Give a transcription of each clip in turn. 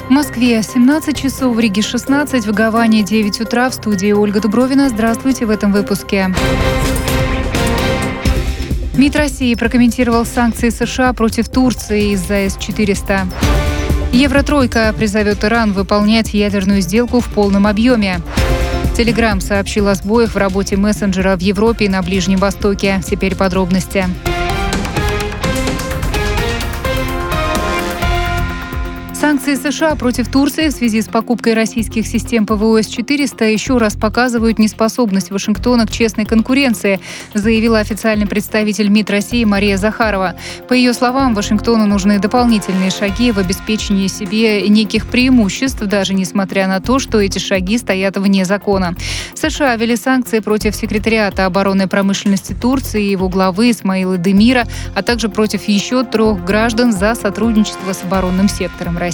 В Москве 17 часов, в Риге 16, в Гаване 9 утра. В студии Ольга Дубровина. Здравствуйте в этом выпуске. МИД России прокомментировал санкции США против Турции из-за С-400. Евротройка призовет Иран выполнять ядерную сделку в полном объеме. Телеграм сообщил о сбоях в работе мессенджера в Европе и на Ближнем Востоке. Теперь подробности. Санкции США против Турции в связи с покупкой российских систем ПВО С-400 еще раз показывают неспособность Вашингтона к честной конкуренции, заявила официальный представитель МИД России Мария Захарова. По ее словам, Вашингтону нужны дополнительные шаги в обеспечении себе неких преимуществ, даже несмотря на то, что эти шаги стоят вне закона. США ввели санкции против секретариата оборонной промышленности Турции и его главы Исмаила Демира, а также против еще 3 граждан за сотрудничество с оборонным сектором России.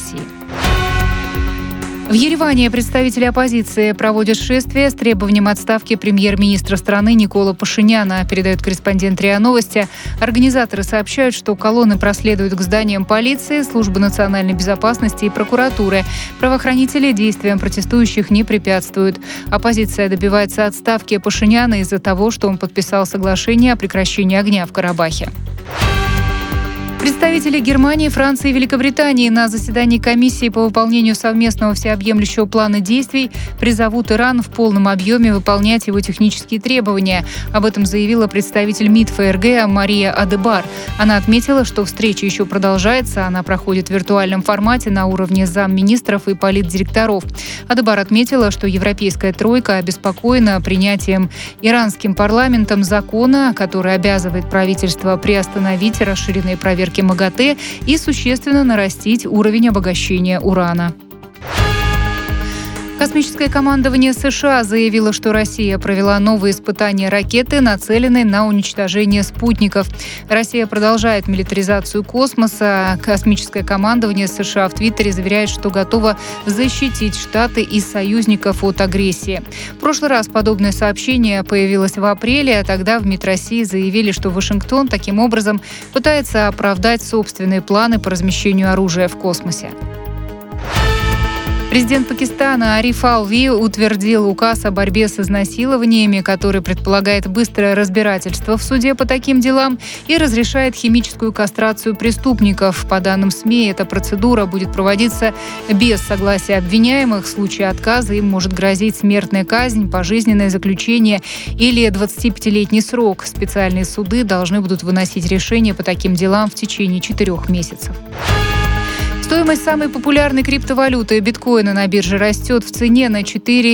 В Ереване представители оппозиции проводят шествие с требованием отставки премьер-министра страны Никола Пашиняна, передает корреспондент РИА Новости. Организаторы сообщают, что колонны проследуют к зданиям полиции, службы национальной безопасности и прокуратуры. Правоохранители действиям протестующих не препятствуют. Оппозиция добивается отставки Пашиняна из-за того, что он подписал соглашение о прекращении огня в Карабахе. Представители Германии, Франции и Великобритании на заседании комиссии по выполнению совместного всеобъемлющего плана действий призовут Иран в полном объеме выполнять его технические требования. Об этом заявила представитель МИД ФРГ Мария Адебар. Она отметила, что встреча еще продолжается. Она проходит в виртуальном формате на уровне замминистров и политдиректоров. Адебар отметила, что Европейская тройка обеспокоена принятием иранским парламентом закона, который обязывает правительство приостановить расширенные проверки МАГАТЭ и существенно нарастить уровень обогащения урана. Космическое командование США заявило, что Россия провела новые испытания ракеты, нацеленной на уничтожение спутников. Россия продолжает милитаризацию космоса. Космическое командование США в Твиттере заверяет, что готово защитить Штаты и союзников от агрессии. В прошлый раз подобное сообщение появилось в апреле, а тогда в МИД России заявили, что Вашингтон таким образом пытается оправдать собственные планы по размещению оружия в космосе. Президент Пакистана Ариф Алви утвердил указ о борьбе с изнасилованиями, который предполагает быстрое разбирательство в суде по таким делам и разрешает химическую кастрацию преступников. По данным СМИ, эта процедура будет проводиться без согласия обвиняемых. В случае отказа им может грозить смертная казнь, пожизненное заключение или 25-летний срок. Специальные суды должны будут выносить решения по таким делам в течение 4 месяцев. Стоимость самой популярной криптовалюты биткоина на бирже растет в цене на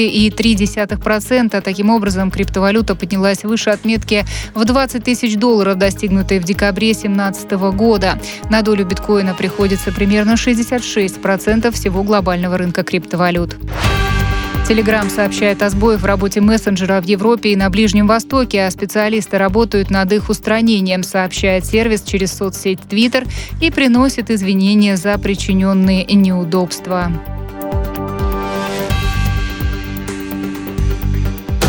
4,3%. Таким образом, криптовалюта поднялась выше отметки в $20 тысяч, достигнутой в декабре 2017 года. На долю биткоина приходится примерно 66% всего глобального рынка криптовалют. Телеграм сообщает о сбоях в работе мессенджера в Европе и на Ближнем Востоке, а специалисты работают над их устранением, сообщает сервис через соцсеть Twitter и приносит извинения за причиненные неудобства.